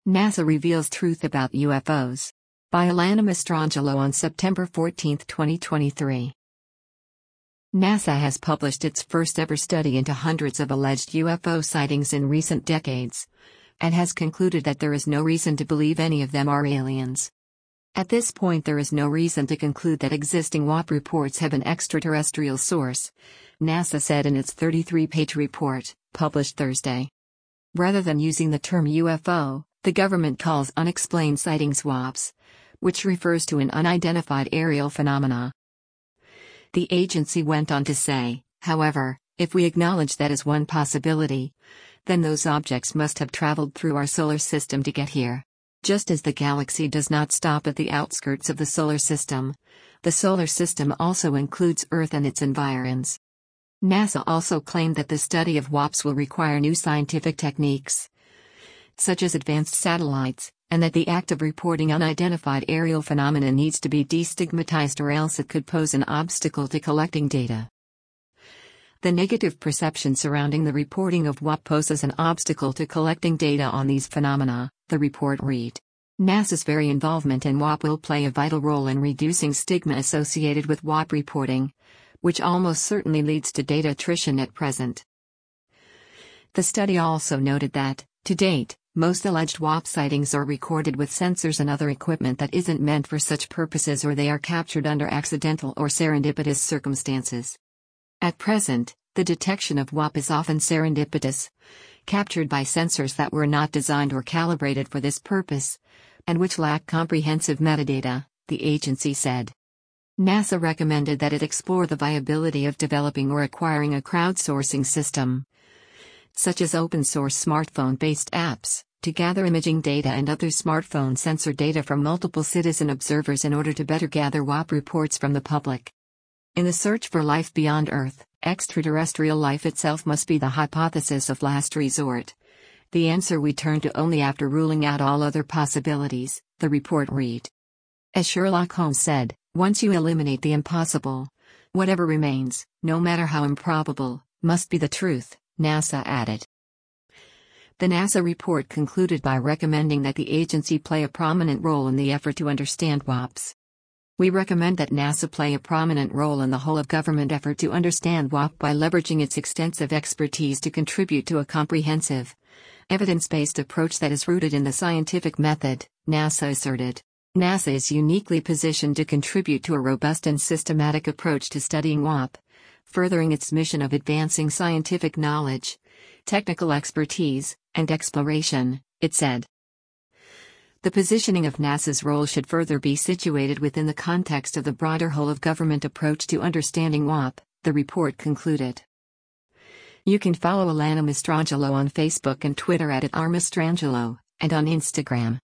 NASA reveals truth about UFOs. By Alana Mastrangelo on September 14, 2023. NASA has published its first ever study into hundreds of alleged UFO sightings in recent decades, and has concluded that there is no reason to believe any of them are aliens. At this point, there is no reason to conclude that existing UAP reports have an extraterrestrial source, NASA said in its 33-page report, published Thursday. Rather than using the term UFO, the government calls unexplained sightings UAPs, which refers to an unidentified aerial phenomena. The agency went on to say, however, if we acknowledge that as one possibility, then those objects must have traveled through our solar system to get here. Just as the galaxy does not stop at the outskirts of the solar system, the solar system also includes Earth and its environs. NASA also claimed that the study of UAPs will require new scientific techniques, such as advanced satellites, and that the act of reporting unidentified aerial phenomena needs to be destigmatized or else it could pose an obstacle to collecting data. The negative perception surrounding the reporting of UAP poses an obstacle to collecting data on these phenomena, the report read. NASA's very involvement in UAP will play a vital role in reducing stigma associated with UAP reporting, which almost certainly leads to data attrition at present. The study also noted that, to date, most alleged UAP sightings are recorded with sensors and other equipment that isn't meant for such purposes, or they are captured under accidental or serendipitous circumstances. At present, the detection of UAP is often serendipitous, captured by sensors that were not designed or calibrated for this purpose, and which lack comprehensive metadata, the agency said. NASA recommended that it explore the viability of developing or acquiring a crowdsourcing system, such as open-source smartphone-based apps, to gather imaging data and other smartphone sensor data from multiple citizen observers in order to better gather UAP reports from the public. In the search for life beyond Earth, extraterrestrial life itself must be the hypothesis of last resort. The answer we turn to only after ruling out all other possibilities, the report read. As Sherlock Holmes said, once you eliminate the impossible, whatever remains, no matter how improbable, must be the truth, NASA added. The NASA report concluded by recommending that the agency play a prominent role in the effort to understand UAPs. We recommend that NASA play a prominent role in the whole of government effort to understand UAP by leveraging its extensive expertise to contribute to a comprehensive, evidence-based approach that is rooted in the scientific method, NASA asserted. NASA is uniquely positioned to contribute to a robust and systematic approach to studying UAP, furthering its mission of advancing scientific knowledge, technical expertise, and exploration, it said. The positioning of NASA's role should further be situated within the context of the broader whole-of-government approach to understanding UAP, the report concluded. You can follow Alana Mastrangelo on Facebook and Twitter @RMastrangelo, and on Instagram.